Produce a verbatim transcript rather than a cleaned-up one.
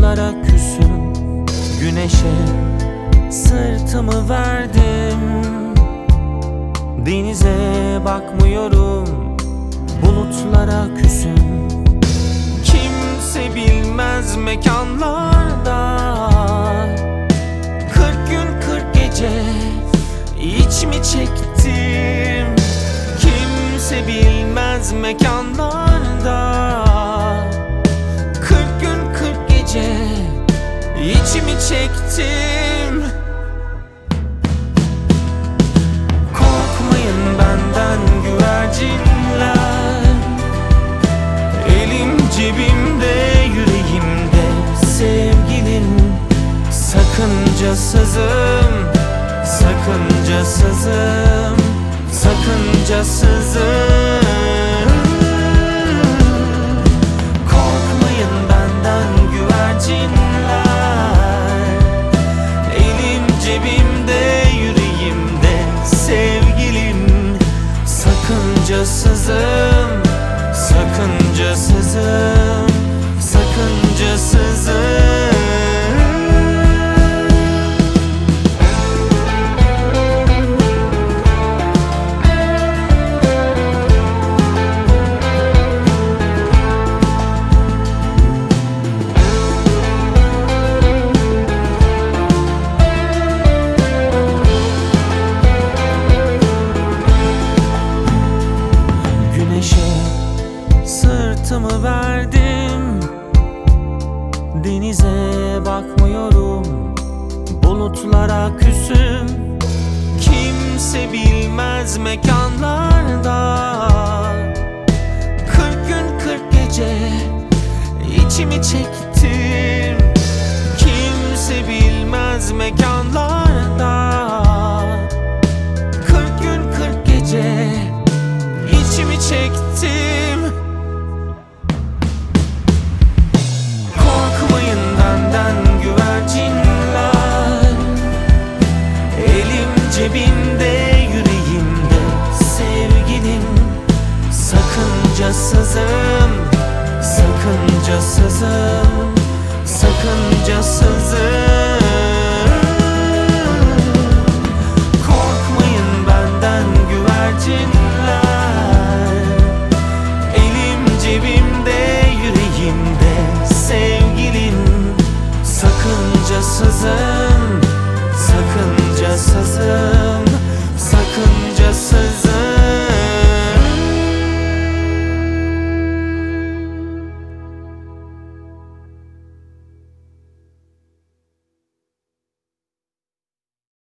Bulutlara küsüm, güneşe sırtımı verdim. Denize bakmıyorum, bulutlara küsüm. Kimse bilmez mekanlarda, kırk gün kırk gece iç mi çektim. Kimse bilmez mekanlarda, kırk gün kırk gece iç mi çektim. Korkmayın benden güvercinler, elim cebimde, yüreğimde sevgilim. Sakıncasızım, sakıncasızım, sakıncasızım. Korkmayın benden güvercinler, elim cebimde, yüreğimde sevgilim. Sakıncasızım, sakıncasızım, sakıncasızım. Sırtımı verdim, denize bakmıyorum, bulutlara küsüm. Kimse bilmez mekanlarda, kırk gün kırk gece içimi çektim. Kimse bilmez mekanlarda, kırk gün kırk gece içimi çektim. Cebimde, yüreğimde sevgilim. Sakıncasızım, sakıncasızım, sakıncasızım. Korkmayın benden güvercinler, elim cebimde, yüreğimde sevgilim. Sakıncasızım, sakıncasızım,